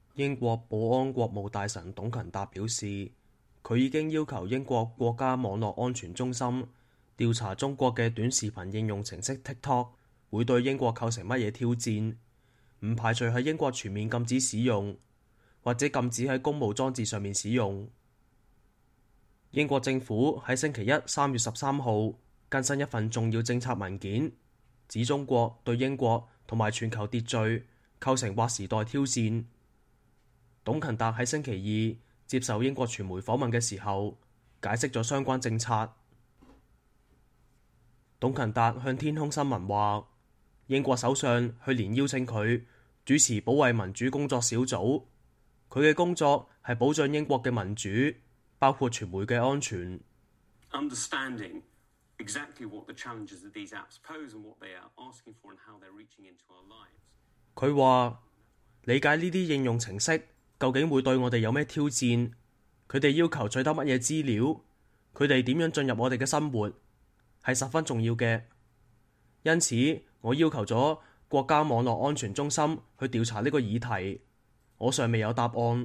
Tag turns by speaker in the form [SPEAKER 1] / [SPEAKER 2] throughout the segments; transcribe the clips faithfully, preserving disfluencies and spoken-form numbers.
[SPEAKER 1] 英國保安國務大臣董勤達表示，佢已經要求英國國家網絡安全中心調查中國嘅短視頻應用程式 TikTok 會對英國構成乜嘢挑戰，唔排除喺英國全面禁止使用，或者禁止喺公務裝置上面使用。英國政府喺星期一三月十三號更新一份重要政策文件，指中國對英國同埋全球秩序構成劃時代挑戰。董勤達喺星期二接受英國傳媒訪問嘅時候，解釋咗相關政策。董勤達向天空新聞話，英國首相去年邀請佢主持保衛民主工作小組，佢嘅工作係保障英國嘅民主，包括傳媒嘅安全。
[SPEAKER 2] Understanding exactly what the challenges that these apps pose and what they are asking for and how they're reaching into our lives.
[SPEAKER 1] 佢話理解呢啲應用程式究竟會對我哋有咩挑戰，佢哋要求取得乜嘢資料，佢哋點樣進入我哋嘅生活，係十分重要嘅。因此，我要求咗國家網絡安全中心去調查呢個議題，我尚未有答案。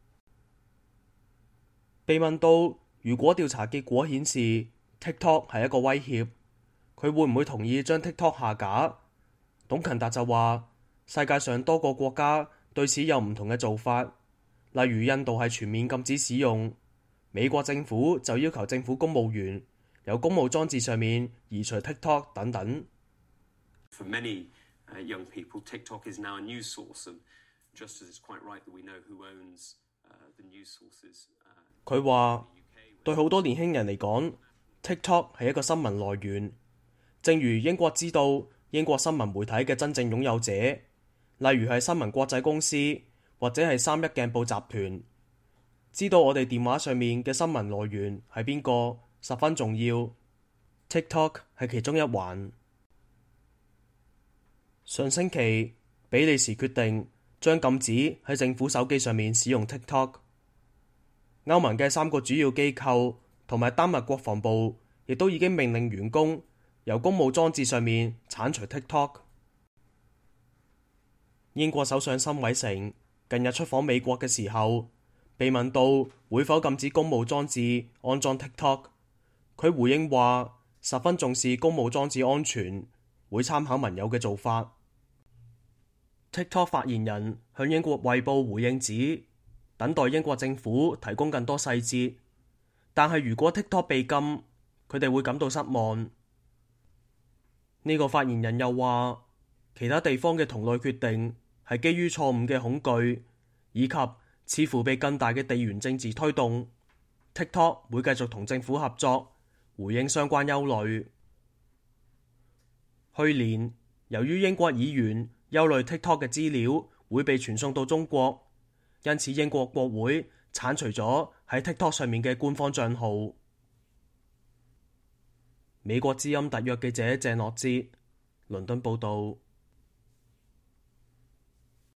[SPEAKER 1] 被問到如果調查結果顯示 TikTok 係一個威脅，佢會唔會同意將 TikTok 下架？董勤達就話，世界上多個國家對此有唔同嘅做法，例如印度係全面禁止使用，美國政府就要求政府公務員由公務裝置上面移除 TikTok 等等。
[SPEAKER 2] For many uh, young people, TikTok is now a news source, and just as it's quite right that we know who owns uh, the news sources.
[SPEAKER 1] 佢話對好多年輕人嚟講 ，TikTok 係一個新聞來源，正如英國知道英國新聞媒體嘅真正擁有者，例如係新聞國際公司或者係三一鏡報集團，知道我哋電話上面嘅新聞來源係邊個，十分重要。TikTok 係其中一環。上星期，比利時決定將禁止喺政府手機上面使用 TikTok。歐盟嘅三個主要機構同埋丹麥國防部亦都已經命令員工由公務裝置上面剷除 TikTok。英國首相辛偉誠近日出訪美國嘅時候，被問到會否禁止公務裝置安裝 TikTok， 佢回應話十分重視公務裝置安全，會參考盟友嘅做法。TikTok 發言人向英國衛報回應指，等待英國政府提供更多細節，但係如果 TikTok 被禁，佢哋會感到失望。呢、這個發言人又話，其他地方嘅同類決定係基於錯誤嘅恐懼，以及似乎被更大嘅地緣政治推動。TikTok 會繼續同政府合作，回應相關憂慮。去年，由於英國議員憂慮 TikTok 嘅資料會被傳送到中國，因此英國國會剷除咗喺 TikTok 上面嘅官方帳號。美國之音特約記者鄭樂哲，倫敦報導。